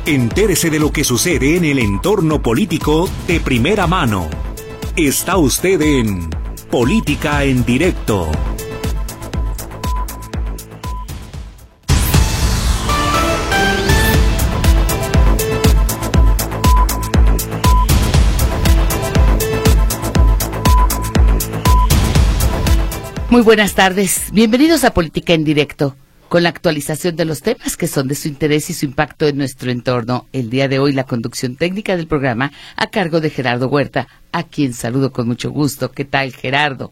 Entérese de lo que sucede en el entorno político de primera mano. Está usted en Política en Directo. Muy buenas tardes, bienvenidos a Política en Directo, con la actualización de los temas que son de su interés y su impacto en nuestro entorno. El día de hoy la conducción técnica del programa a cargo de Gerardo Huerta, a quien saludo con mucho gusto. ¿Qué tal, Gerardo?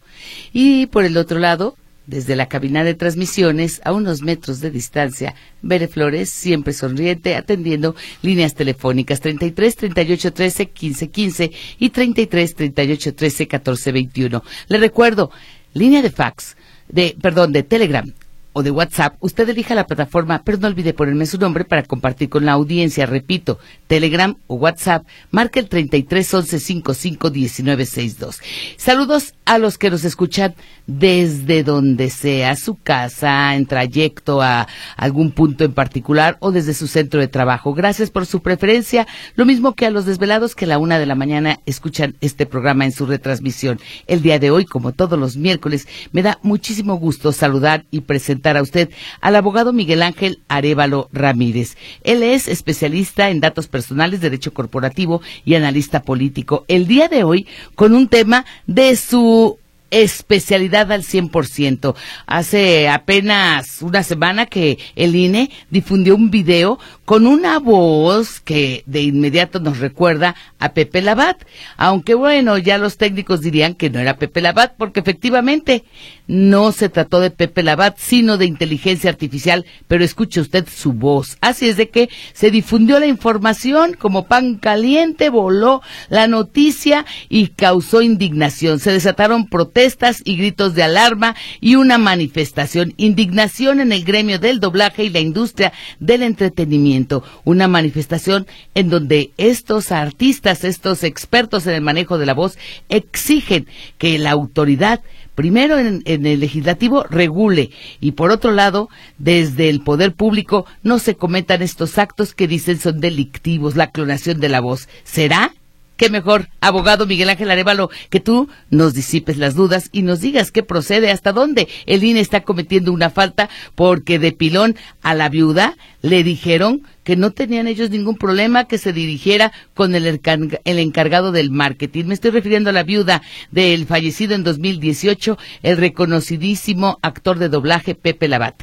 Y por el otro lado, desde la cabina de transmisiones, a unos metros de distancia, Bere Flores, siempre sonriente, atendiendo líneas telefónicas 33 38 13 15 15 y 33 38 13 14 21. Le recuerdo, línea de fax, de Telegram o de WhatsApp, usted elija la plataforma, pero no olvide ponerme su nombre para compartir con la audiencia. Repito, Telegram o WhatsApp, marca el 33 11 55 19 62. Saludos a los que nos escuchan desde donde sea, su casa, en trayecto a algún punto en particular o desde su centro de trabajo. Gracias por su preferencia, lo mismo que a los desvelados que a la 1 de la mañana escuchan este programa en su retransmisión. El día de hoy, como todos los miércoles, me da muchísimo gusto saludar y presentar a usted al abogado Miguel Ángel Arévalo Ramírez. Él es especialista en datos personales, derecho corporativo y analista político. El día de hoy con un tema de su especialidad al 100%. Hace apenas una semana que el INE difundió un video con una voz que de inmediato nos recuerda a Pepe Labat, aunque bueno, ya los técnicos dirían que no era Pepe Labat, porque efectivamente no se trató de Pepe Labat, sino de inteligencia artificial, pero escuche usted su voz. Así es de que se difundió la información como pan caliente, voló la noticia y causó indignación. Se desataron protestas y gritos de alarma y una manifestación. Indignación en el gremio del doblaje y la industria del entretenimiento. Una manifestación en donde estos artistas, estos expertos en el manejo de la voz, exigen que la autoridad, primero en el legislativo, regule, y por otro lado, desde el poder público, no se cometan estos actos que dicen son delictivos, la clonación de la voz. ¿Será? Qué mejor, abogado Miguel Ángel Arévalo, que tú nos disipes las dudas y nos digas qué procede, hasta dónde el INE está cometiendo una falta, porque de pilón a la viuda le dijeron que no tenían ellos ningún problema, que se dirigiera con el encargado del marketing. Me estoy refiriendo a la viuda del fallecido en 2018, el reconocidísimo actor de doblaje Pepe Labat.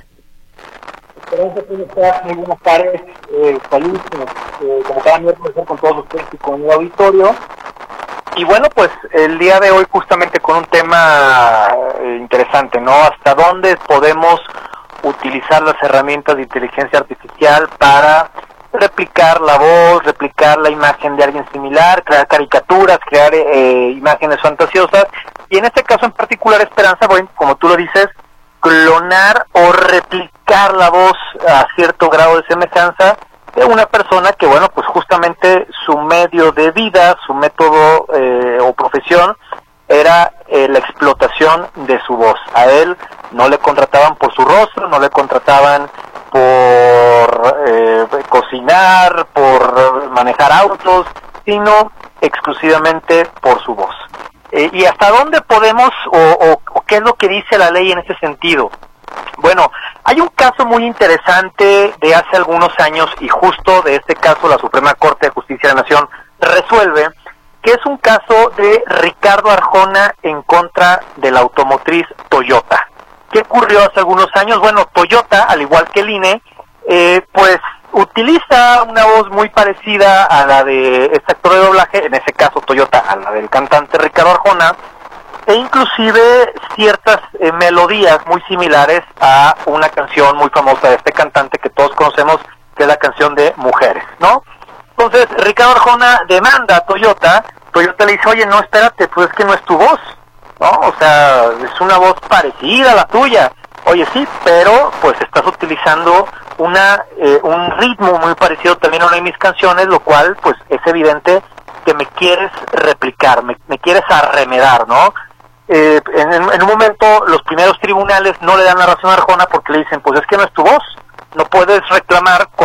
Muy buenas tardes, saludos, como cada miércoles con todos ustedes y con el auditorio. Y bueno, pues el día de hoy justamente con un tema interesante, ¿no? ¿Hasta dónde podemos utilizar las herramientas de inteligencia artificial para replicar la voz, replicar la imagen de alguien similar, crear caricaturas, crear imágenes fantasiosas? Y en este caso en particular, Esperanza, bueno, como tú lo dices, clonar o replicar la voz a cierto grado de semejanza de una persona que, bueno, pues justamente su medio de vida, su método o profesión era la explotación de su voz. A él no le contrataban por su rostro, no le contrataban por cocinar, por manejar autos, sino exclusivamente por su voz. ¿Y hasta dónde podemos o qué es lo que dice la ley en ese sentido? Bueno, hay un caso muy interesante de hace algunos años y justo de este caso la Suprema Corte de Justicia de la Nación resuelve, que es un caso de Ricardo Arjona en contra de la automotriz Toyota. ¿Qué ocurrió hace algunos años? Bueno, Toyota, al igual que el INE, pues utiliza una voz muy parecida a la de este actor de doblaje, en ese caso Toyota, a la del cantante Ricardo Arjona, e inclusive ciertas melodías muy similares a una canción muy famosa de este cantante que todos conocemos, que es la canción de Mujeres, ¿no? Entonces Ricardo Arjona demanda a Toyota, Toyota le dice, oye, no, espérate, pues es que no es tu voz, ¿no? O sea, es una voz parecida a la tuya. Oye, sí, pero pues estás utilizando un ritmo muy parecido también a una de mis canciones, lo cual pues es evidente que me quieres replicar, me quieres arremedar, ¿no? En un momento los primeros tribunales no le dan la razón a Arjona porque le dicen, pues es que no es tu voz, no puedes reclamar cuando no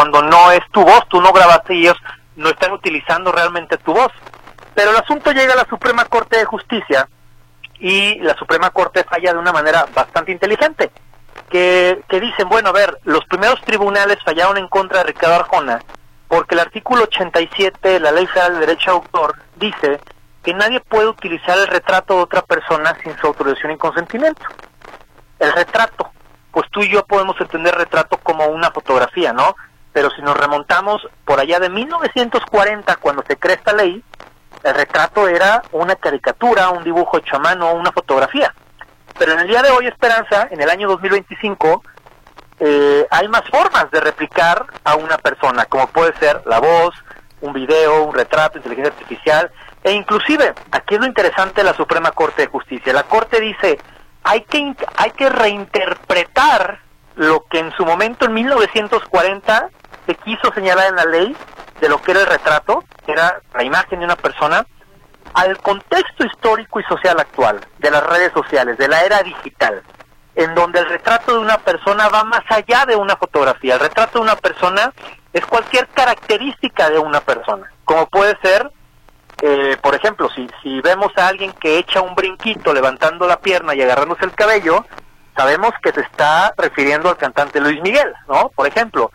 no es tu voz, tú no grabaste y ellos no están utilizando realmente tu voz. Pero el asunto llega a la Suprema Corte de Justicia y la Suprema Corte falla de una manera bastante inteligente, que dicen, bueno, a ver, los primeros tribunales fallaron en contra de Ricardo Arjona porque el artículo 87 de la Ley Federal de Derecho de Autor dice que nadie puede utilizar el retrato de otra persona sin su autorización y consentimiento. El retrato, pues tú y yo podemos entender retrato como una fotografía, ¿no? Pero si nos remontamos por allá de 1940, cuando se crea esta ley, el retrato era una caricatura, un dibujo hecho a mano, una fotografía. Pero en el día de hoy, Esperanza, en el año 2025, hay más formas de replicar a una persona, como puede ser la voz, un video, un retrato, inteligencia artificial, e inclusive, aquí es lo interesante de la Suprema Corte de Justicia. La Corte dice, hay que reinterpretar lo que en su momento, en 1940, se quiso señalar en la ley de lo que era el retrato, que era la imagen de una persona, al contexto histórico y social actual, de las redes sociales, de la era digital, en donde el retrato de una persona va más allá de una fotografía. El retrato de una persona es cualquier característica de una persona, como puede ser, por ejemplo, si vemos a alguien que echa un brinquito levantando la pierna y agarrándose el cabello, sabemos que se está refiriendo al cantante Luis Miguel, ¿no? Por ejemplo,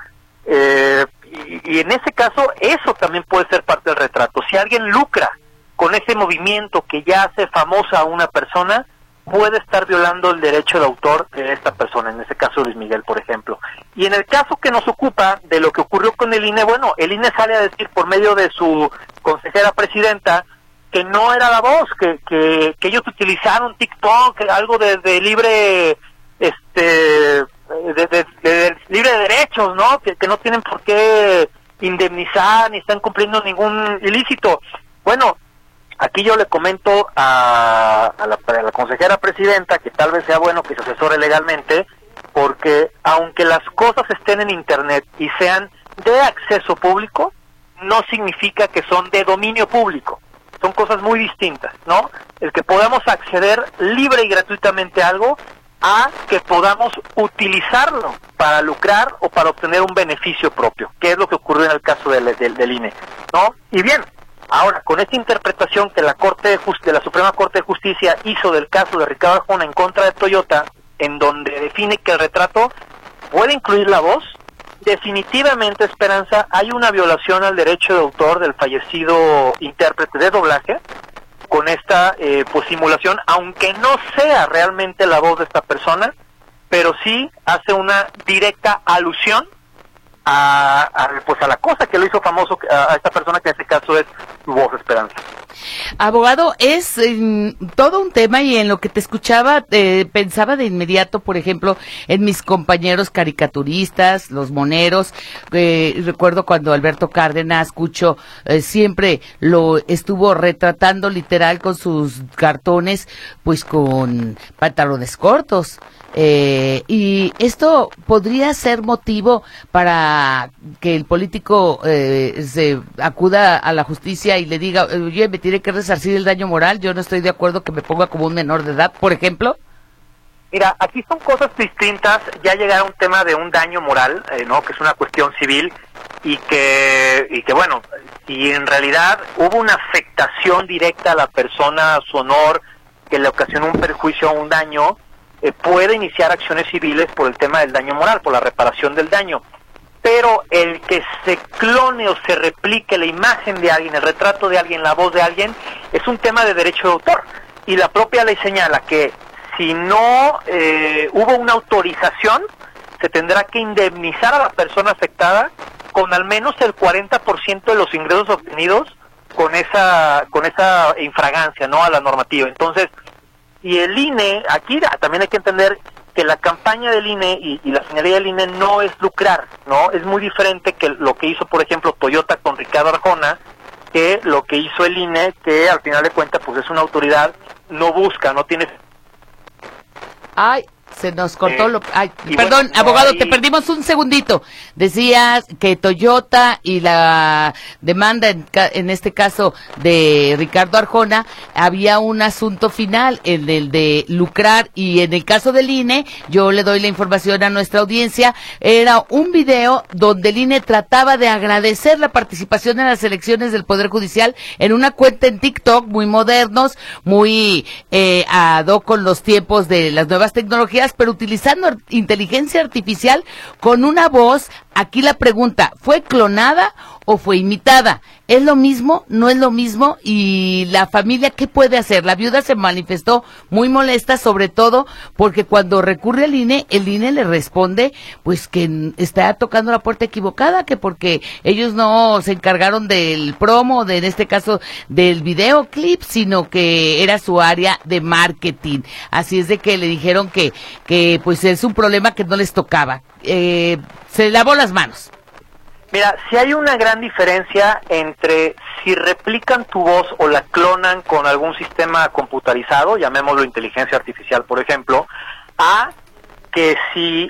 y en ese caso eso también puede ser parte del retrato. Si alguien lucra con ese movimiento que ya hace famosa a una persona, puede estar violando el derecho de autor de esta persona, en ese caso Luis Miguel, por ejemplo. Y en el caso que nos ocupa de lo que ocurrió con el INE, bueno, el INE sale a decir por medio de su consejera presidenta que no era la voz, que ellos utilizaron TikTok, algo de libre, de libre de derechos, ¿no? Que no tienen por qué indemnizar ni están cumpliendo ningún ilícito. Bueno, aquí yo le comento a la consejera presidenta que tal vez sea bueno que se asesore legalmente, porque aunque las cosas estén en internet y sean de acceso público, no significa que son de dominio público. Son cosas muy distintas, ¿no? El que podamos acceder libre y gratuitamente a algo, a que podamos utilizarlo para lucrar o para obtener un beneficio propio, que es lo que ocurrió en el caso del INE, ¿no? Y bien, ahora, con esta interpretación que la la Suprema Corte de Justicia hizo del caso de Ricardo Arjona en contra de Toyota, en donde define que el retrato puede incluir la voz, definitivamente, Esperanza, hay una violación al derecho de autor del fallecido intérprete de doblaje con esta pues simulación, aunque no sea realmente la voz de esta persona, pero sí hace una directa alusión a la cosa que lo hizo famoso a esta persona, que en este caso es su voz, Esperanza. Abogado, es todo un tema, y en lo que te escuchaba pensaba de inmediato, por ejemplo, en mis compañeros caricaturistas, los moneros. Recuerdo cuando Alberto Cárdenas Cucho siempre lo estuvo retratando literal con sus cartones, pues con pantalones cortos. Y esto podría ser motivo para que el político se acuda a la justicia y le diga, oye, me tiene que resarcir el daño moral, yo no estoy de acuerdo que me ponga como un menor de edad, por ejemplo. Mira, aquí son cosas distintas, ya llegar a un tema de un daño moral, ¿no? Que es una cuestión civil, y que bueno, si en realidad hubo una afectación directa a la persona, a su honor, que le ocasionó un perjuicio o un daño, puede iniciar acciones civiles por el tema del daño moral, por la reparación del daño. Pero el que se clone o se replique la imagen de alguien, el retrato de alguien, la voz de alguien, es un tema de derecho de autor. Y la propia ley señala que si no hubo una autorización, se tendrá que indemnizar a la persona afectada con al menos el 40% de los ingresos obtenidos con esa infragancia, ¿no?, a la normativa. Entonces, y el INE, aquí también hay que entender que la campaña del INE y la finalidad del INE no es lucrar, ¿no? Es muy diferente que lo que hizo, por ejemplo, Toyota con Ricardo Arjona, que lo que hizo el INE, que al final de cuentas, pues es una autoridad, no busca, no tiene... Ay, Se nos cortó perdón, bueno, abogado, te perdimos un segundito. Decías que Toyota y la demanda, en este caso de Ricardo Arjona, había un asunto final, en el de lucrar, y en el caso del INE, yo le doy la información a nuestra audiencia, era un video donde el INE trataba de agradecer la participación en las elecciones del Poder Judicial en una cuenta en TikTok, muy modernos, muy ad hoc con los tiempos de las nuevas tecnologías, pero utilizando inteligencia artificial con una voz. Aquí la pregunta, ¿fue clonada o fue imitada? ¿Es lo mismo? ¿No es lo mismo? Y la familia, ¿qué puede hacer? La viuda se manifestó muy molesta, sobre todo porque cuando recurre al INE, el INE le responde pues que está tocando la puerta equivocada, que porque ellos no se encargaron del promo, en este caso del videoclip, sino que era su área de marketing. Así es de que le dijeron que pues es un problema que no les tocaba. Se lavó las manos. Mira, si hay una gran diferencia entre si replican tu voz o la clonan con algún sistema computarizado, llamémoslo inteligencia artificial, por ejemplo, a que si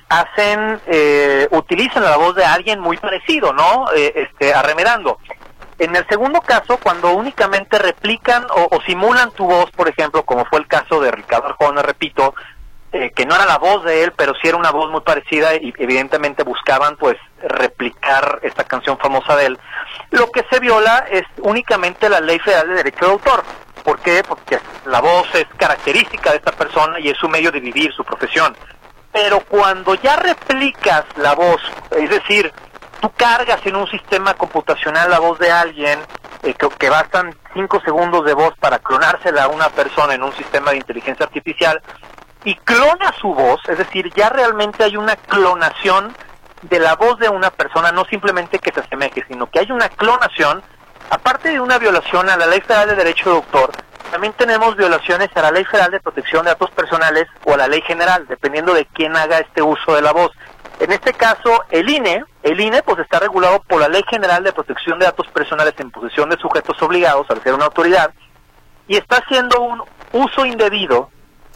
utilizan la voz de alguien muy parecido, ¿no? Arremedando. En el segundo caso, cuando únicamente replican o simulan tu voz, por ejemplo, como fue el caso de Ricardo Arjona, repito, que no era la voz de él, pero sí era una voz muy parecida y evidentemente buscaban pues replicar esta canción famosa de él. Lo que se viola es únicamente la Ley Federal de Derecho de Autor. ¿Por qué? Porque la voz es característica de esta persona y es su medio de vivir, su profesión. Pero cuando ya replicas la voz, es decir, tú cargas en un sistema computacional la voz de alguien, que bastan 5 segundos de voz para clonársela a una persona en un sistema de inteligencia artificial, y clona su voz, es decir, ya realmente hay una clonación de la voz de una persona, no simplemente que se asemeje, sino que hay una clonación. Aparte de una violación a la Ley Federal de Derecho de Autor, también tenemos violaciones a la Ley Federal de Protección de Datos Personales o a la Ley General, dependiendo de quién haga este uso de la voz. En este caso, el INE pues está regulado por la Ley General de Protección de Datos Personales en posesión de sujetos obligados al ser una autoridad, y está haciendo un uso indebido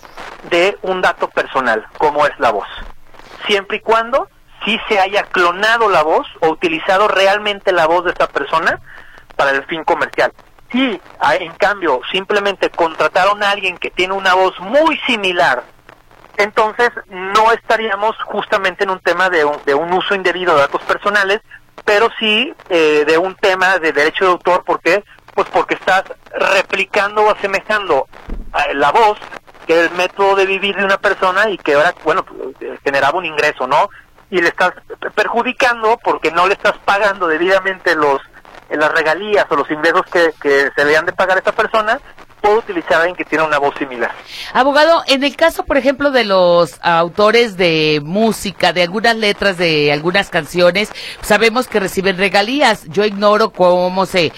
de un dato personal, como es la voz, siempre y cuando sí se haya clonado la voz o utilizado realmente la voz de esta persona para el fin comercial. Si en cambio simplemente contrataron a alguien que tiene una voz muy similar, entonces no estaríamos justamente en un tema de un uso indebido de datos personales, pero sí de un tema de derecho de autor. ¿Por qué? Pues porque estás replicando o asemejando la voz, que es el método de vivir de una persona y que ahora, bueno, generaba un ingreso, ¿no? Y le estás perjudicando porque no le estás pagando debidamente las regalías o los ingresos que se debían de pagar a esa persona. Puedo utilizar a alguien que tiene una voz similar. Abogado, en el caso, por ejemplo, de los autores de música, de algunas letras, de algunas canciones, sabemos que reciben regalías. Yo ignoro cómo se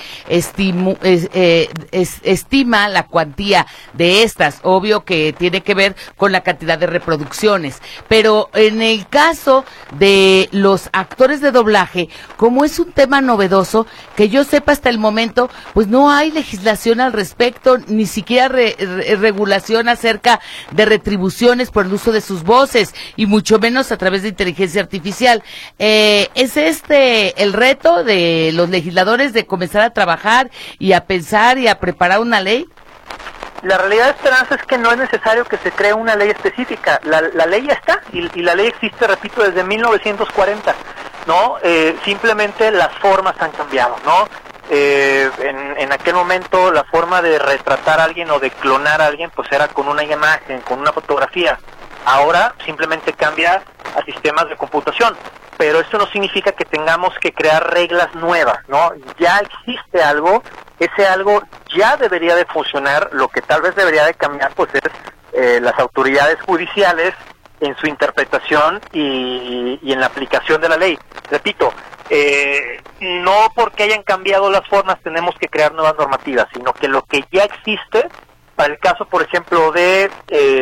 estima la cuantía de estas. Obvio que tiene que ver con la cantidad de reproducciones. Pero en el caso de los actores de doblaje, como es un tema novedoso, que yo sepa hasta el momento, pues no hay legislación al respecto, ni siquiera regulación acerca de retribuciones por el uso de sus voces, y mucho menos a través de inteligencia artificial. ¿Es el reto de los legisladores de comenzar a trabajar y a pensar y a preparar una ley? La realidad, Esperanza, es que no es necesario que se cree una ley específica. La ley ya está, y la ley existe, repito, desde 1940, ¿no? Simplemente las formas han cambiado, ¿no? En aquel momento la forma de retratar a alguien o de clonar a alguien pues era con una imagen, con una fotografía. Ahora simplemente cambia a sistemas de computación, pero esto no significa que tengamos que crear reglas nuevas, ¿no? Ya existe algo, ese algo ya debería de funcionar. Lo que tal vez debería de cambiar pues es las autoridades judiciales en su interpretación y en la aplicación de la ley. Repito, no porque hayan cambiado las formas tenemos que crear nuevas normativas, sino que lo que ya existe, para el caso, por ejemplo, de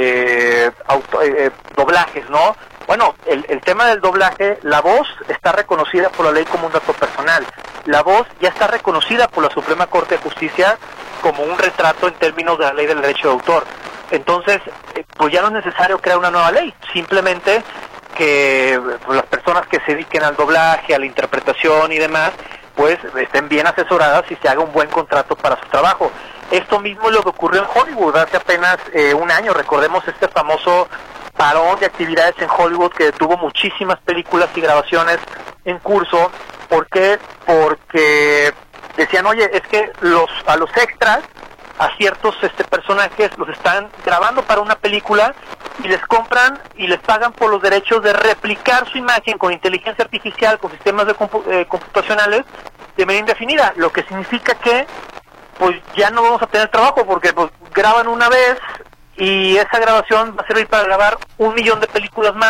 doblajes, ¿no? Bueno, el tema del doblaje, la voz está reconocida por la ley como un dato personal. La voz ya está reconocida por la Suprema Corte de Justicia como un retrato en términos de la ley del derecho de autor. Entonces, pues ya no es necesario crear una nueva ley, simplemente que las personas que se dediquen al doblaje, a la interpretación y demás, pues estén bien asesoradas y se haga un buen contrato para su trabajo. Esto mismo es lo que ocurrió en Hollywood hace apenas un año. Recordemos este famoso parón de actividades en Hollywood que detuvo muchísimas películas y grabaciones en curso. ¿Por qué? Porque decían, oye, es que a los extras, a ciertos personajes, los están grabando para una película y les compran y les pagan por los derechos de replicar su imagen con inteligencia artificial, con sistemas computacionales de manera indefinida, lo que significa que pues ya no vamos a tener trabajo porque pues graban una vez y esa grabación va a servir para grabar 1 millón de películas más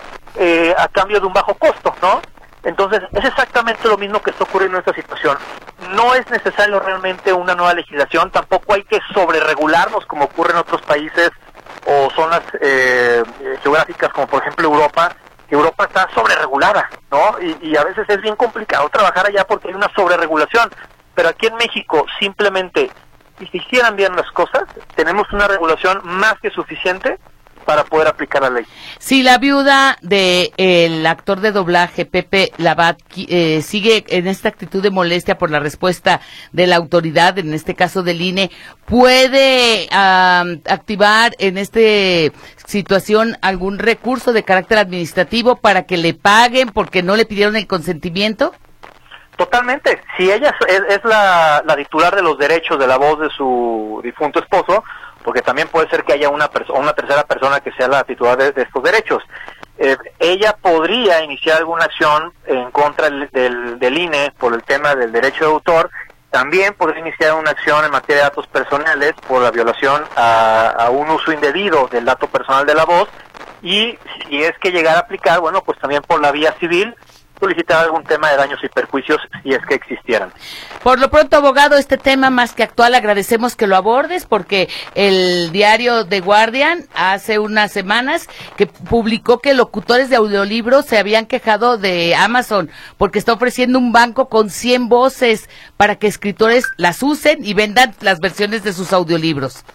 a cambio de un bajo costo, ¿no? Entonces es exactamente lo mismo que está ocurriendo en esta situación. No es necesario realmente una nueva legislación, tampoco hay que sobreregularnos como ocurre en otros países o zonas geográficas como por ejemplo Europa. Europa está sobreregulada, ¿no? Y a veces es bien complicado trabajar allá porque hay una sobreregulación. Pero aquí en México, simplemente, si se hicieran bien las cosas, tenemos una regulación más que suficiente para poder aplicar la ley. Si la viuda del actor de doblaje, Pepe Labat, sigue en esta actitud de molestia por la respuesta de la autoridad, en este caso del INE, ¿puede activar en esta situación algún recurso de carácter administrativo para que le paguen porque no le pidieron el consentimiento? Totalmente. Si ella es la titular de los derechos de la voz de su difunto esposo, porque también puede ser que haya una tercera persona que sea la titular de estos derechos, ella podría iniciar alguna acción en contra del INE por el tema del derecho de autor. También podría iniciar una acción en materia de datos personales por la violación a un uso indebido del dato personal de la voz, y si es que llegara a aplicar, bueno, pues también por la vía civil solicitar algún tema de daños y perjuicios si es que existieran. Por lo pronto, abogado, este tema más que actual, agradecemos que lo abordes porque el diario The Guardian hace unas semanas que publicó que locutores de audiolibros se habían quejado de Amazon porque está ofreciendo un banco con 100 voces para que escritores las usen y vendan las versiones de sus audiolibros.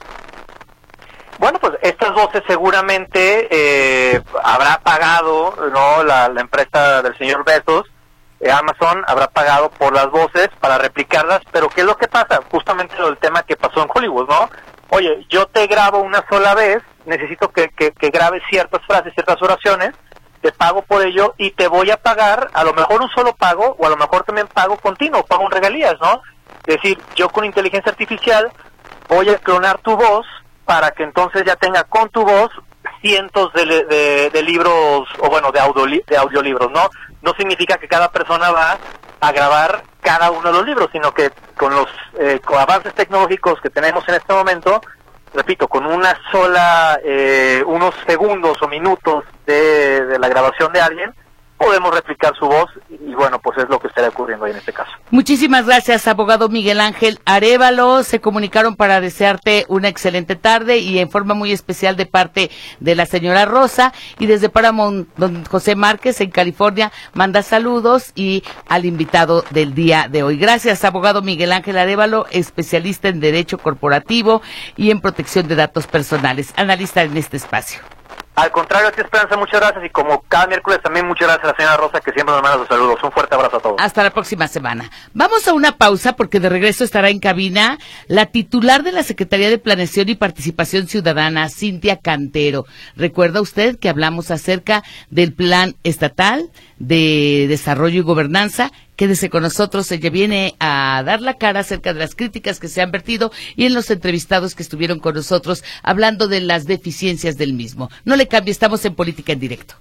Bueno, pues estas voces seguramente habrá pagado, ¿no? La empresa del señor Bezos, Amazon, habrá pagado por las voces para replicarlas, pero ¿qué es lo que pasa? Justamente el tema que pasó en Hollywood, ¿no? Oye, yo te grabo una sola vez, necesito que grabes ciertas frases, ciertas oraciones, te pago por ello y te voy a pagar, a lo mejor un solo pago, o a lo mejor también pago continuo, pago en regalías, ¿no? Es decir, yo con inteligencia artificial voy a clonar tu voz, para que entonces ya tenga con tu voz cientos de libros, o bueno, de audiolibros, ¿no? No significa que cada persona va a grabar cada uno de los libros, sino que con los avances tecnológicos que tenemos en este momento, repito, con una sola, unos segundos o minutos de la grabación de alguien, podemos replicar su voz y bueno, pues es lo que estaría ocurriendo ahí en este caso. Muchísimas gracias, abogado Miguel Ángel Arévalo. Se comunicaron para desearte una excelente tarde y en forma muy especial de parte de la señora Rosa, y desde Paramount, don José Márquez en California manda saludos y al invitado del día de hoy. Gracias, abogado Miguel Ángel Arévalo, especialista en derecho corporativo y en protección de datos personales, analista en este espacio. Al contrario, a ti, Esperanza, muchas gracias, y como cada miércoles también muchas gracias a la señora Rosa, que siempre nos manda sus saludos. Un fuerte abrazo a todos. Hasta la próxima semana. Vamos a una pausa porque de regreso estará en cabina la titular de la Secretaría de Planeación y Participación Ciudadana, Cintia Cantero. ¿Recuerda usted que hablamos acerca del Plan Estatal de Desarrollo y Gobernanza? Quédese con nosotros, ella viene a dar la cara acerca de las críticas que se han vertido y en los entrevistados que estuvieron con nosotros hablando de las deficiencias del mismo. No le cambie, estamos en Política en Directo.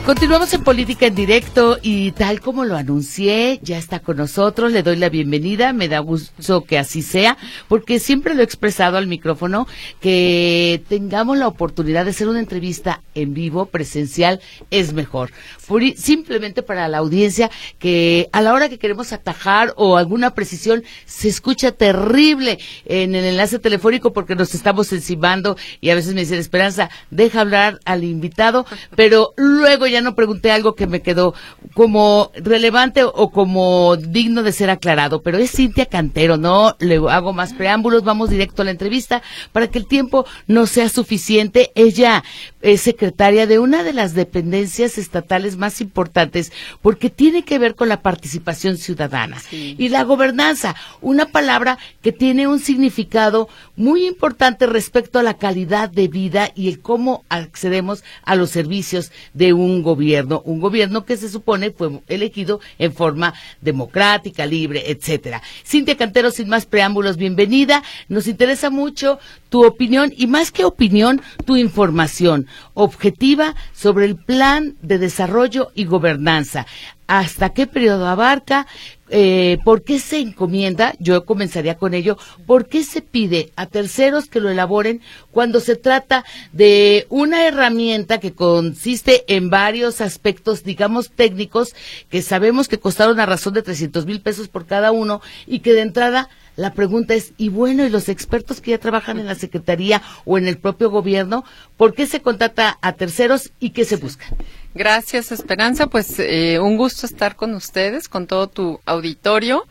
Continuamos en Política en Directo y tal como lo anuncié, ya está con nosotros, le doy la bienvenida, me da gusto que así sea, porque siempre lo he expresado al micrófono, que tengamos la oportunidad de hacer una entrevista en vivo, presencial, es mejor. Simplemente para la audiencia, que a la hora que queremos atajar o alguna precisión, se escucha terrible en el enlace telefónico porque nos estamos encimando y a veces me dicen, Esperanza, deja hablar al invitado, pero luego ya no pregunté algo que me quedó como relevante o como digno de ser aclarado, pero es Cintia Cantero, no le hago más preámbulos, vamos directo a la entrevista para que el tiempo no sea suficiente. Ella es secretaria de una de las dependencias estatales más importantes porque tiene que ver con la participación ciudadana y la gobernanza, una palabra que tiene un significado muy importante respecto a la calidad de vida y el cómo accedemos a los servicios de un gobierno que se supone fue elegido en forma democrática, libre, etcétera. Cintia Cantero, sin más preámbulos, bienvenida. Nos interesa mucho tu opinión y más que opinión, tu información objetiva sobre el plan de desarrollo y gobernanza. ¿Hasta qué periodo abarca? ¿Por qué se encomienda? Yo comenzaría con ello. ¿Por qué se pide a terceros que lo elaboren cuando se trata de una herramienta que consiste en varios aspectos, digamos, técnicos, que sabemos que costaron a razón de 300,000 pesos por cada uno y que de entrada la pregunta es, y bueno, ¿y los expertos que ya trabajan en la Secretaría o en el propio gobierno, por qué se contrata a terceros y qué se busca? Gracias, Esperanza. Pues un gusto estar con ustedes, con todo tu auditorio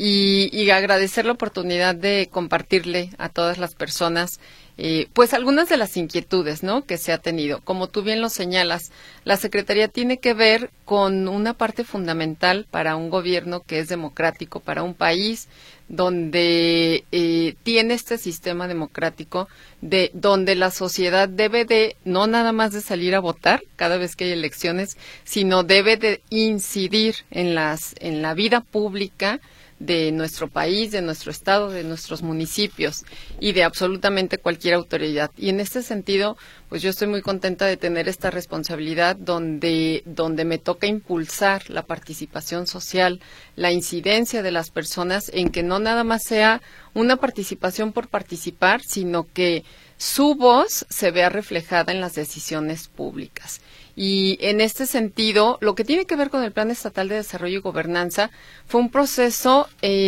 y agradecer la oportunidad de compartirle a todas las personas pues algunas de las inquietudes, ¿no?, que se ha tenido. Como tú bien lo señalas, la Secretaría tiene que ver con una parte fundamental para un gobierno que es democrático, para un país donde tiene este sistema democrático, donde la sociedad debe de, no nada más de salir a votar cada vez que hay elecciones, sino debe de incidir en la vida pública de nuestro país, de nuestro estado, de nuestros municipios y de absolutamente cualquier autoridad. Y en este sentido, pues yo estoy muy contenta de tener esta responsabilidad donde me toca impulsar la participación social, la incidencia de las personas en que no nada más sea una participación por participar, sino que su voz se vea reflejada en las decisiones públicas. Y en este sentido, lo que tiene que ver con el Plan Estatal de Desarrollo y Gobernanza fue un proceso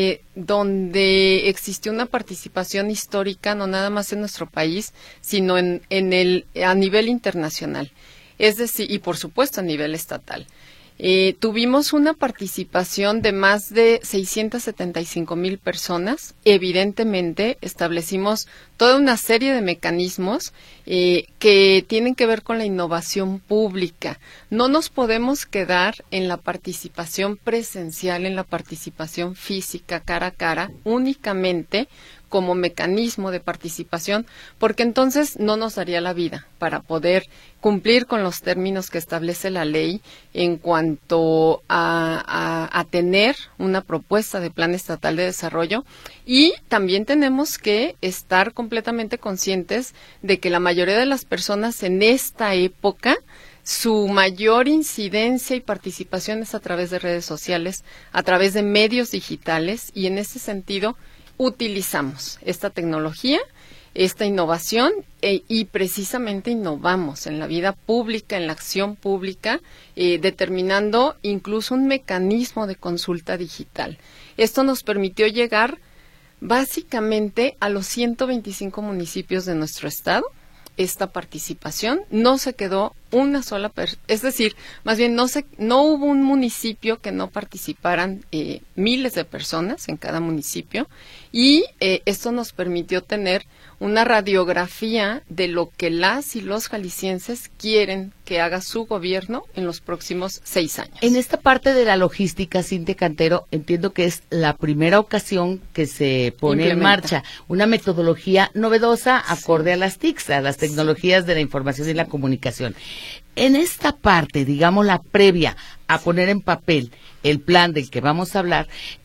donde existió una participación histórica, no nada más en nuestro país, sino a nivel internacional, es decir, y por supuesto a nivel estatal. Tuvimos una participación de más de 675,000 personas. Evidentemente, establecimos toda una serie de mecanismos que tienen que ver con la innovación pública. No nos podemos quedar en la participación presencial, en la participación física, cara a cara, únicamente como mecanismo de participación, porque entonces no nos daría la vida para poder cumplir con los términos que establece la ley en cuanto a tener una propuesta de plan estatal de desarrollo. Y también tenemos que estar completamente conscientes de que la mayoría de las personas en esta época, su mayor incidencia y participación es a través de redes sociales, a través de medios digitales, y en ese sentido utilizamos esta tecnología, esta innovación y precisamente innovamos en la vida pública, en la acción pública, determinando incluso un mecanismo de consulta digital. Esto nos permitió llegar básicamente a los 125 municipios de nuestro estado. Esta participación no se quedó una sola persona, es decir, más bien no hubo un municipio que no participaran miles de personas en cada municipio, y esto nos permitió tener una radiografía de lo que las y los jaliscienses quieren que haga su gobierno en los próximos 6 años. En esta parte de la logística, Cintia Cantero, entiendo que es la primera ocasión que se pone en marcha una metodología novedosa acorde a las TICs, a las tecnologías de la información y la comunicación. En esta parte, digamos la previa a poner en papel, el plan del que vamos a hablar,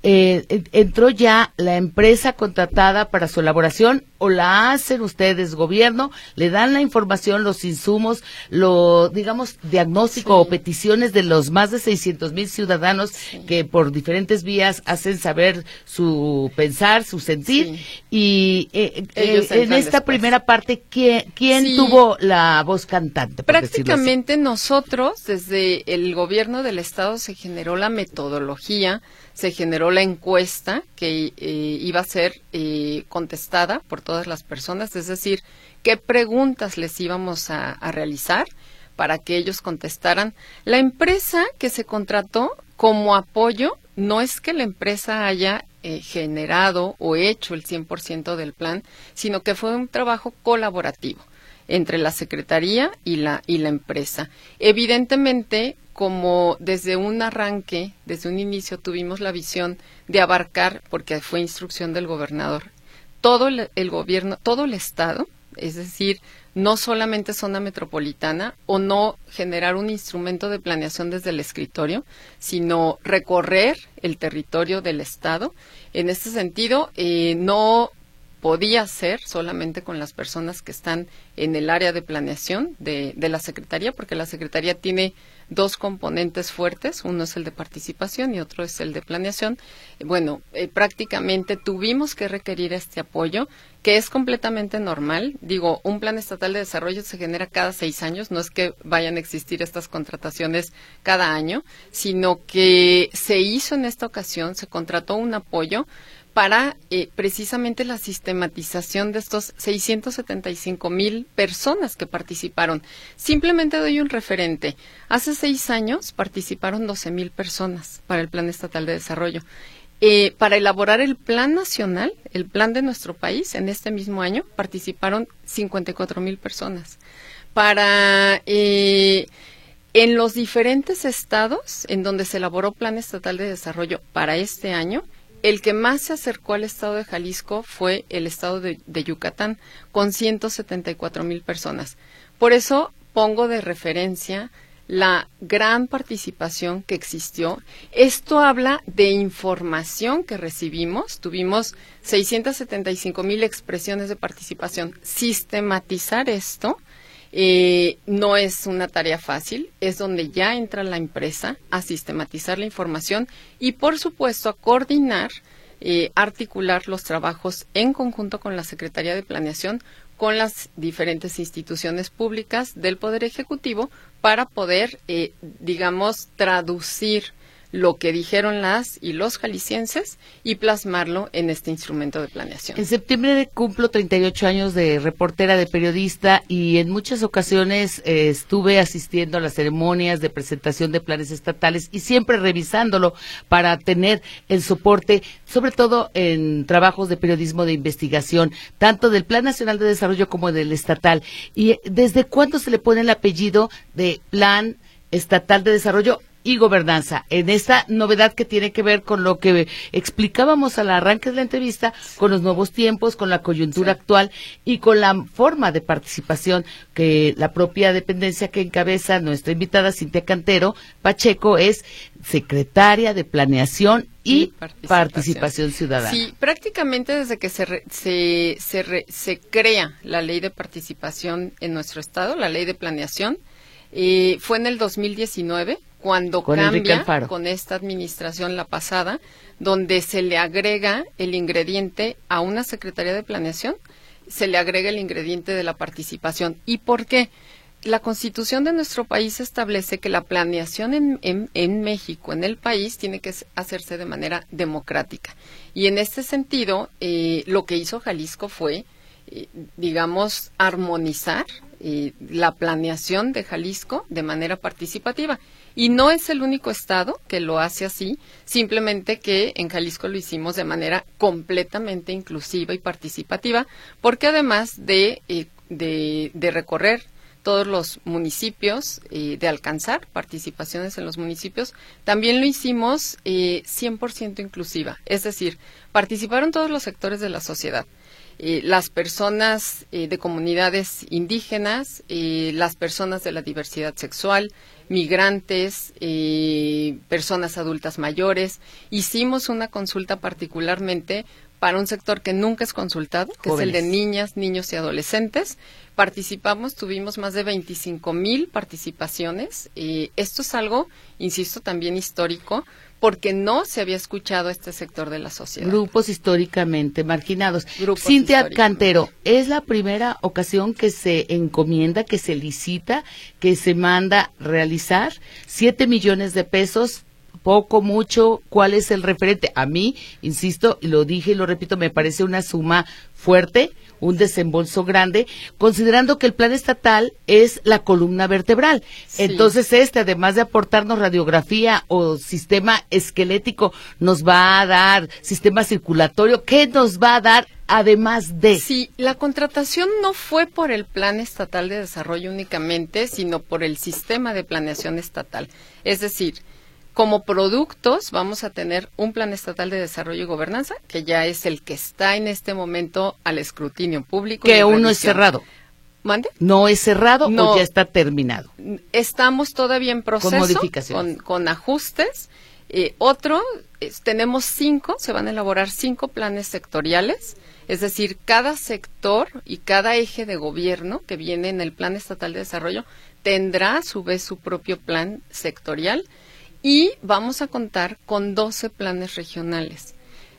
¿entró ya la empresa contratada para su elaboración o la hacen ustedes, gobierno? ¿Le dan la información, los insumos, digamos, diagnóstico o peticiones de los más de 600,000 ciudadanos que por diferentes vías hacen saber su pensar, su sentir? Y en esta primera parte, ¿quién tuvo la voz cantante? Prácticamente nosotros, desde el gobierno del estado, se generó la metodología, se generó la encuesta que iba a ser contestada por todas las personas, es decir, qué preguntas les íbamos a realizar para que ellos contestaran. La empresa que se contrató como apoyo, no es que la empresa haya generado o hecho el 100% del plan, sino que fue un trabajo colaborativo entre la Secretaría y la empresa. Evidentemente, como desde un arranque, desde un inicio, tuvimos la visión de abarcar, porque fue instrucción del gobernador, todo el gobierno, todo el estado, es decir, no solamente zona metropolitana, o no generar un instrumento de planeación desde el escritorio, sino recorrer el territorio del estado. En este sentido, no podía ser solamente con las personas que están en el área de planeación de la Secretaría, porque la Secretaría tiene dos componentes fuertes, uno es el de participación y otro es el de planeación. Bueno, prácticamente tuvimos que requerir este apoyo, que es completamente normal. Digo, un plan estatal de desarrollo se genera cada 6 años, no es que vayan a existir estas contrataciones cada año, sino que se hizo en esta ocasión, se contrató un apoyo para precisamente la sistematización de estos 675,000 personas que participaron. Simplemente doy un referente. Hace 6 años participaron 12,000 personas para el Plan Estatal de Desarrollo. Para elaborar el Plan Nacional, el plan de nuestro país, en este mismo año participaron 54,000 personas. En los diferentes estados en donde se elaboró Plan Estatal de Desarrollo para este año, el que más se acercó al estado de Jalisco fue el estado de Yucatán, con 174,000 personas. Por eso pongo de referencia la gran participación que existió. Esto habla de información que recibimos. Tuvimos 675,000 expresiones de participación. Sistematizar esto no es una tarea fácil, es donde ya entra la empresa a sistematizar la información y, por supuesto, a coordinar, articular los trabajos en conjunto con la Secretaría de Planeación, con las diferentes instituciones públicas del Poder Ejecutivo para poder, traducir lo que dijeron las y los jaliscienses y plasmarlo en este instrumento de planeación. En septiembre cumplo 38 años de reportera, de periodista, y en muchas ocasiones estuve asistiendo a las ceremonias de presentación de planes estatales y siempre revisándolo para tener el soporte, sobre todo en trabajos de periodismo de investigación, tanto del Plan Nacional de Desarrollo como del estatal. ¿Y desde cuándo se le pone el apellido de Plan Estatal de Desarrollo y Gobernanza, en esta novedad que tiene que ver con lo que explicábamos al arranque de la entrevista, con los nuevos tiempos, con la coyuntura actual y con la forma de participación que la propia dependencia que encabeza nuestra invitada Cintia Cantero Pacheco es secretaria de Planeación y Participación Ciudadana? Sí, prácticamente desde que se crea la Ley de Participación en nuestro estado, la Ley de Planeación, fue en el 2019, cuando cambia con esta administración, la pasada, donde se le agrega el ingrediente a una Secretaría de Planeación, se le agrega el ingrediente de la participación. ¿Y por qué? La Constitución de nuestro país establece que la planeación en México, en el país, tiene que hacerse de manera democrática. Y en este sentido, lo que hizo Jalisco fue, armonizar la planeación de Jalisco de manera participativa. Y no es el único estado que lo hace así, simplemente que en Jalisco lo hicimos de manera completamente inclusiva y participativa, porque además de recorrer todos los municipios, de alcanzar participaciones en los municipios, también lo hicimos 100% inclusiva, es decir, participaron todos los sectores de la sociedad. Las personas de comunidades indígenas, las personas de la diversidad sexual, migrantes, personas adultas mayores. Hicimos una consulta particularmente para un sector que nunca es consultado, que jóvenes. Es el de niñas, niños y adolescentes. Participamos, tuvimos más de 25,000 participaciones. Esto es algo, insisto, también histórico, porque no se había escuchado este sector de la sociedad. Grupos históricamente marginados. Cintia Cantero, ¿es la primera ocasión que se encomienda, que se licita, que se manda realizar 7 millones de pesos? Poco, mucho, ¿cuál es el referente? A mí, insisto, y lo dije y lo repito, me parece una suma fuerte, un desembolso grande, considerando que el plan estatal es la columna vertebral. Sí. Entonces, además de aportarnos radiografía o sistema esquelético, nos va a dar sistema circulatorio. ¿Qué nos va a dar además de? Sí, la contratación no fue por el Plan Estatal de Desarrollo únicamente, sino por el sistema de planeación estatal. Es decir, como productos vamos a tener un Plan Estatal de Desarrollo y Gobernanza, que ya es el que está en este momento al escrutinio público. Que aún no es cerrado. ¿Mande? ¿No es cerrado o ya está terminado? Estamos todavía en proceso. Con modificaciones. Con ajustes. Tenemos 5, se van a elaborar 5 planes sectoriales. Es decir, cada sector y cada eje de gobierno que viene en el Plan Estatal de Desarrollo tendrá a su vez su propio plan sectorial. Y vamos a contar con 12 planes regionales,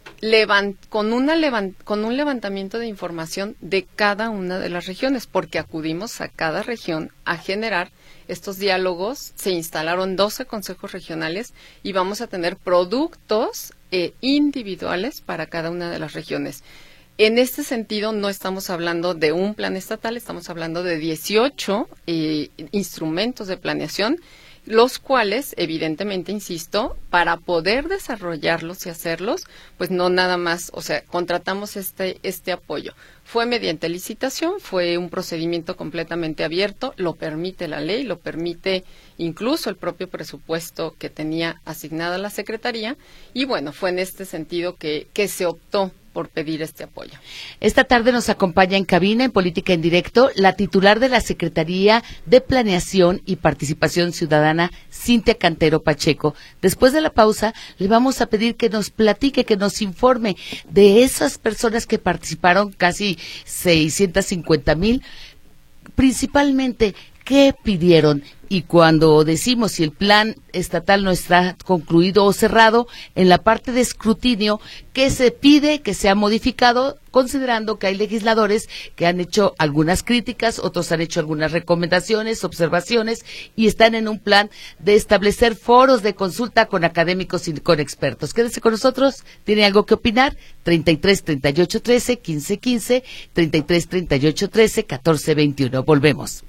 con un levantamiento de información de cada una de las regiones, porque acudimos a cada región a generar estos diálogos. Se instalaron 12 consejos regionales y vamos a tener productos individuales para cada una de las regiones. En este sentido, no estamos hablando de un plan estatal, estamos hablando de 18 instrumentos de planeación, los cuales, evidentemente, insisto, para poder desarrollarlos y hacerlos, pues no nada más, contratamos este apoyo. Fue mediante licitación, fue un procedimiento completamente abierto, lo permite la ley, lo permite incluso el propio presupuesto que tenía asignada la Secretaría, y bueno, fue en este sentido que se optó por pedir este apoyo. Esta tarde nos acompaña en cabina, en Política en Directo, la titular de la Secretaría de Planeación y Participación Ciudadana, Cintia Cantero Pacheco. Después de la pausa, le vamos a pedir que nos platique, que nos informe de esas personas que participaron, casi 650,000, principalmente, ¿qué pidieron? Y cuando decimos si el plan estatal no está concluido o cerrado, en la parte de escrutinio, ¿qué se pide que sea modificado? Considerando que hay legisladores que han hecho algunas críticas, otros han hecho algunas recomendaciones, observaciones, y están en un plan de establecer foros de consulta con académicos y con expertos. Quédese con nosotros, ¿tiene algo que opinar? 33 38 13 15 15, 33 38 13 14 21. Volvemos.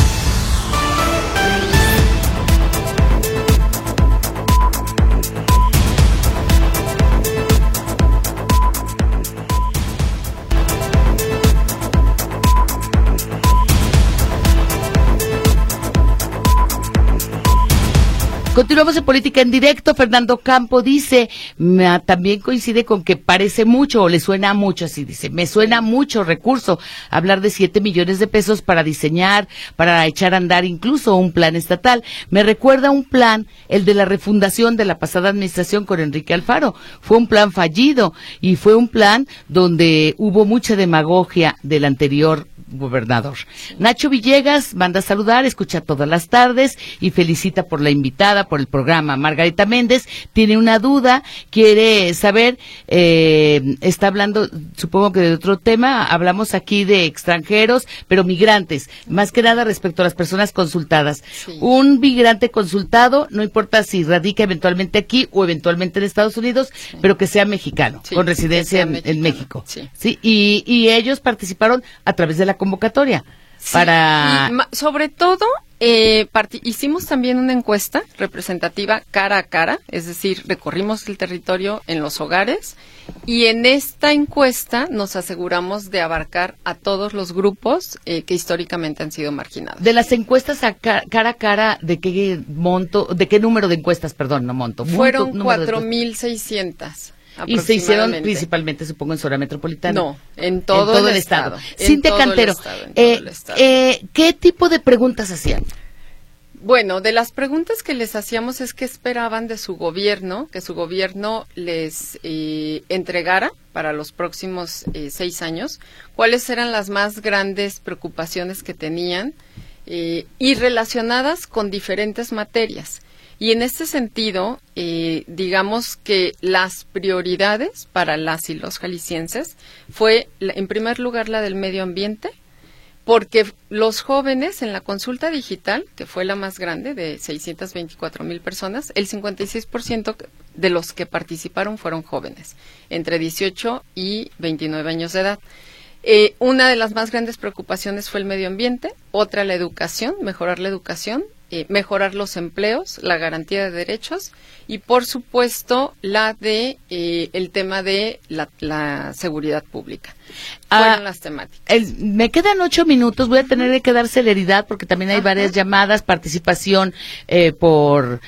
Continuamos en Política en Directo. Fernando Campo dice, también coincide con que parece mucho, o le suena mucho, así dice, me suena mucho recurso hablar de 7 millones de pesos para diseñar, para echar a andar incluso un plan estatal. Me recuerda un plan, el de la refundación de la pasada administración con Enrique Alfaro. Fue un plan fallido y fue un plan donde hubo mucha demagogia del anterior gobernador. Nacho Villegas manda a saludar, escucha todas las tardes y felicita por la invitada, por el programa. Margarita Méndez tiene una duda, quiere saber, está hablando, supongo que de otro tema, hablamos aquí de extranjeros, pero migrantes, más que nada respecto a las personas consultadas. Sí. Un migrante consultado, no importa si radica eventualmente aquí o eventualmente en Estados Unidos, sí, pero que sea mexicano, sí, con residencia en México. Sí. Sí, y ellos participaron a través de la convocatoria. Sí, para... sobre todo, hicimos también una encuesta representativa cara a cara, es decir, recorrimos el territorio en los hogares y en esta encuesta nos aseguramos de abarcar a todos los grupos que históricamente han sido marginados. De las encuestas cara a cara, ¿de qué monto, de qué número de encuestas, perdón, no monto? Fueron 4,600. Y se hicieron principalmente, supongo, en zona metropolitana. No, en todo el estado. Cintia Cantero, ¿qué tipo de preguntas hacían? Bueno, de las preguntas que les hacíamos es qué esperaban de su gobierno, que su gobierno les entregara para los próximos 6 años, cuáles eran las más grandes preocupaciones que tenían y relacionadas con diferentes materias. Y en este sentido, digamos que las prioridades para las y los jaliscienses fue, en primer lugar, la del medio ambiente, porque los jóvenes en la consulta digital, que fue la más grande, de 624,000 personas, el 56% de los que participaron fueron jóvenes, entre 18 y 29 años de edad. Una de las más grandes preocupaciones fue el medio ambiente, otra la educación, mejorar la educación, mejorar los empleos, la garantía de derechos y, por supuesto, la de el tema de la seguridad pública. Fueron las temáticas. Me quedan 8 minutos, voy a tener que dar celeridad porque también hay varias llamadas, participación por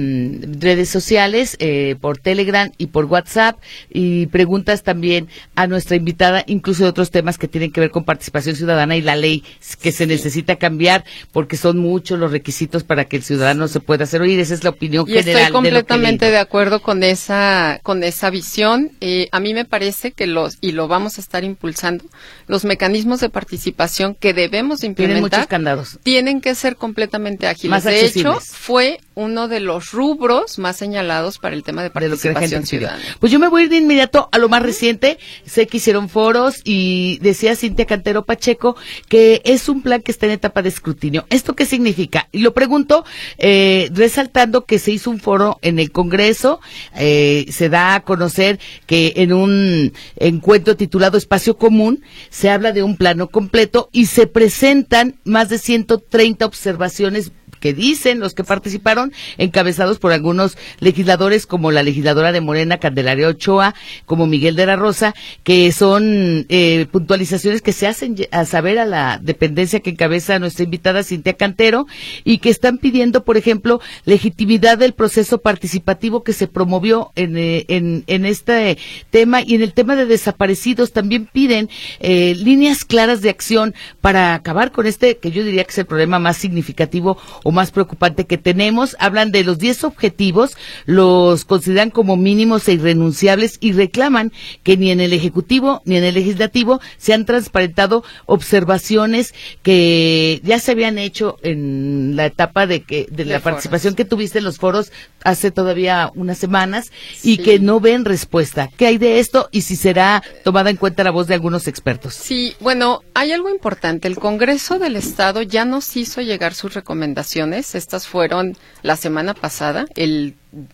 redes sociales, por Telegram y por WhatsApp, y preguntas también a nuestra invitada, incluso de otros temas que tienen que ver con participación ciudadana y la ley que se necesita cambiar porque son muchos los requisitos para que el ciudadano se pueda hacer oír. Esa es la opinión general. Estoy completamente de acuerdo con esa visión. A mí me parece que y lo vamos a estar impulsando, los mecanismos de participación que debemos implementar tienen muchos candados, tienen que ser completamente ágiles. Más de accesibles. hecho, fue uno de los rubros más señalados para el tema de participación ciudadana. Pues yo me voy a ir de inmediato a lo más reciente. Sé que hicieron foros y decía Cintia Cantero Pacheco que es un plan que está en etapa de escrutinio. ¿Esto qué significa? Y lo pregunto resaltando que se hizo un foro en el Congreso, se da a conocer que en un encuentro titulado Espacio Común se habla de un plano completo y se presentan más de 130 observaciones que dicen los que participaron, encabezados por algunos legisladores como la legisladora de Morena, Candelaria Ochoa, como Miguel de la Rosa, que son puntualizaciones que se hacen a saber a la dependencia que encabeza nuestra invitada Cintia Cantero, y que están pidiendo, por ejemplo, legitimidad del proceso participativo que se promovió en este tema, y en el tema de desaparecidos también piden líneas claras de acción para acabar con este, que yo diría que es el problema más significativo o más preocupante que tenemos. Hablan de los 10 objetivos, los consideran como mínimos e irrenunciables y reclaman que ni en el Ejecutivo ni en el Legislativo se han transparentado observaciones que ya se habían hecho en la etapa de la participación que tuviste en los foros hace todavía unas semanas, y que no ven respuesta. ¿Qué hay de esto y si será tomada en cuenta la voz de algunos expertos? Sí, bueno, hay algo importante. El Congreso del Estado ya nos hizo llegar sus recomendaciones. Estas fueron la semana pasada, el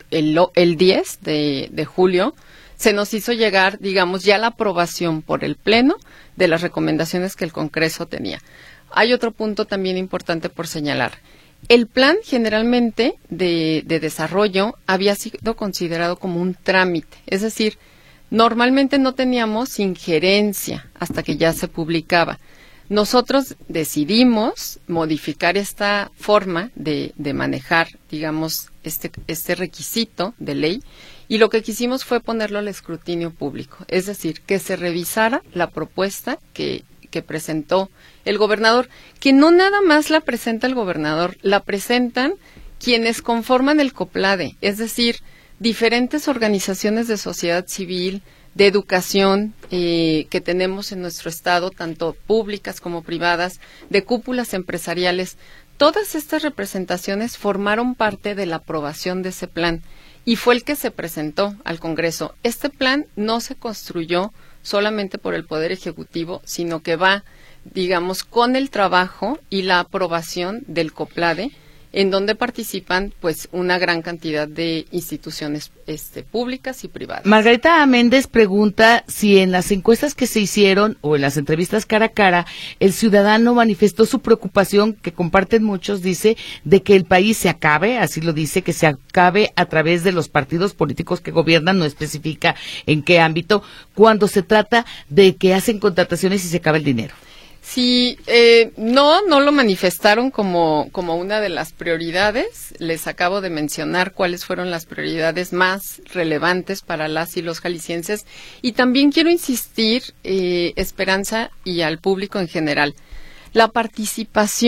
10 de julio. Se nos hizo llegar, digamos, ya la aprobación por el Pleno de las recomendaciones que el Congreso tenía. Hay otro punto también importante por señalar. El plan generalmente de desarrollo había sido considerado como un trámite, es decir, normalmente no teníamos injerencia hasta que ya se publicaba. Nosotros decidimos modificar esta forma de manejar, digamos, este requisito de ley, y lo que quisimos fue ponerlo al escrutinio público, es decir, que se revisara la propuesta que presentó el gobernador, que no nada más la presenta el gobernador, la presentan quienes conforman el COPLADE, es decir, diferentes organizaciones de sociedad civil, de educación que tenemos en nuestro estado, tanto públicas como privadas, de cúpulas empresariales. Todas estas representaciones formaron parte de la aprobación de ese plan y fue el que se presentó al Congreso. Este plan no se construyó solamente por el Poder Ejecutivo, sino que va, digamos, con el trabajo y la aprobación del COPLADE, en donde participan pues una gran cantidad de instituciones públicas y privadas. Margarita Méndez pregunta si en las encuestas que se hicieron o en las entrevistas cara a cara, el ciudadano manifestó su preocupación, que comparten muchos, dice, de que el país se acabe, así lo dice, que se acabe a través de los partidos políticos que gobiernan, no especifica en qué ámbito, cuando se trata de que hacen contrataciones y se acaba el dinero. Sí, no lo manifestaron como una de las prioridades. Les acabo de mencionar cuáles fueron las prioridades más relevantes para las y los jaliscienses. Y también quiero insistir, Esperanza, y al público en general. La participación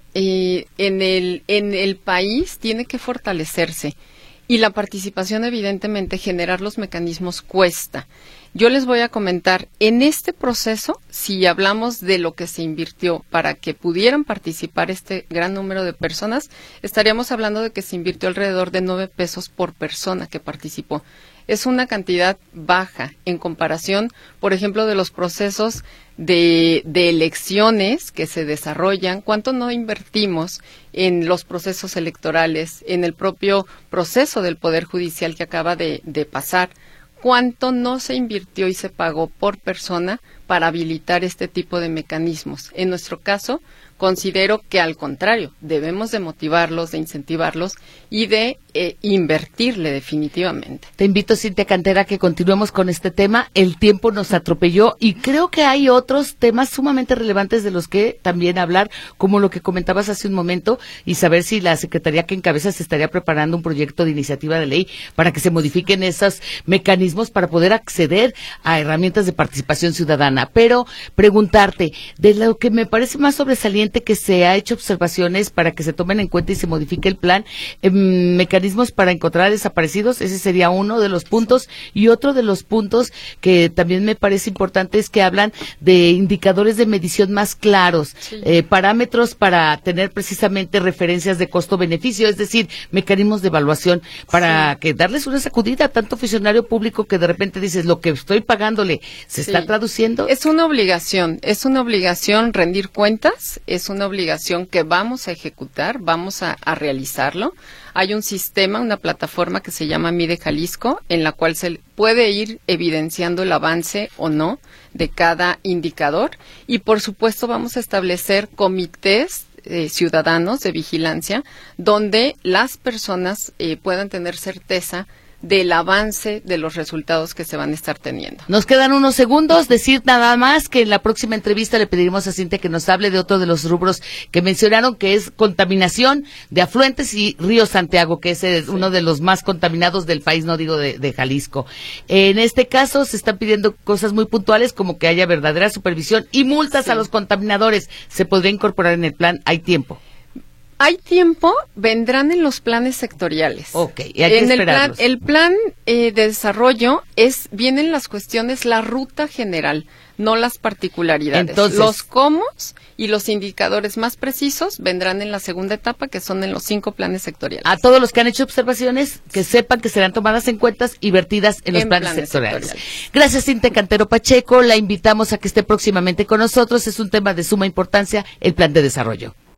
en el país tiene que fortalecerse. Y la participación, evidentemente, generar los mecanismos cuesta. Yo les voy a comentar, en este proceso, si hablamos de lo que se invirtió para que pudieran participar este gran número de personas, estaríamos hablando de que se invirtió alrededor de 9 pesos por persona que participó. Es una cantidad baja en comparación, por ejemplo, de los procesos de elecciones que se desarrollan. ¿Cuánto no invertimos en los procesos electorales, en el propio proceso del Poder Judicial que acaba de pasar? ¿Cuánto no se invirtió y se pagó por persona para habilitar este tipo de mecanismos? En nuestro caso, considero que al contrario, debemos de motivarlos, de incentivarlos y de invertirle definitivamente. Te invito, Cintia Cantera, a que continuemos con este tema. El tiempo nos atropelló y creo que hay otros temas sumamente relevantes de los que también hablar, como lo que comentabas hace un momento, y saber si la Secretaría que encabezas se estaría preparando un proyecto de iniciativa de ley para que se modifiquen esos mecanismos para poder acceder a herramientas de participación ciudadana. Pero preguntarte, de lo que me parece más sobresaliente que se ha hecho observaciones para que se tomen en cuenta y se modifique el plan, mecanismos para encontrar desaparecidos, ese sería uno de los puntos, y otro de los puntos que también me parece importante es que hablan de indicadores de medición más claros, sí. Parámetros para tener precisamente referencias de costo-beneficio, es decir, mecanismos de evaluación para que darles una sacudida a tanto funcionario público que de repente dices, lo que estoy pagándole, ¿se está traduciendo? Es una obligación rendir cuentas, es una obligación que vamos a ejecutar, vamos a realizarlo. Hay un sistema, una plataforma que se llama Mide Jalisco, en la cual se puede ir evidenciando el avance o no de cada indicador. Y por supuesto vamos a establecer comités ciudadanos de vigilancia donde las personas puedan tener certeza del avance de los resultados que se van a estar teniendo. Nos quedan unos segundos, decir nada más que en la próxima entrevista le pediremos a Cintia que nos hable de otro de los rubros que mencionaron, que es contaminación de afluentes y Río Santiago, que es uno de los más contaminados del país, no digo de Jalisco. En este caso se están pidiendo cosas muy puntuales como que haya verdadera supervisión y multas a los contaminadores. ¿Se podría incorporar en el plan? ¿Hay tiempo? Hay tiempo, vendrán en los planes sectoriales. Ok, y hay que esperarlos. El plan de desarrollo vienen las cuestiones, la ruta general, no las particularidades. Entonces, los cómo y los indicadores más precisos vendrán en la segunda etapa, que son en los 5 planes sectoriales. A todos los que han hecho observaciones, que sepan que serán tomadas en cuenta y vertidas en los planes sectoriales. Gracias, Cintia Cantero Pacheco. La invitamos a que esté próximamente con nosotros. Es un tema de suma importancia, el plan de desarrollo.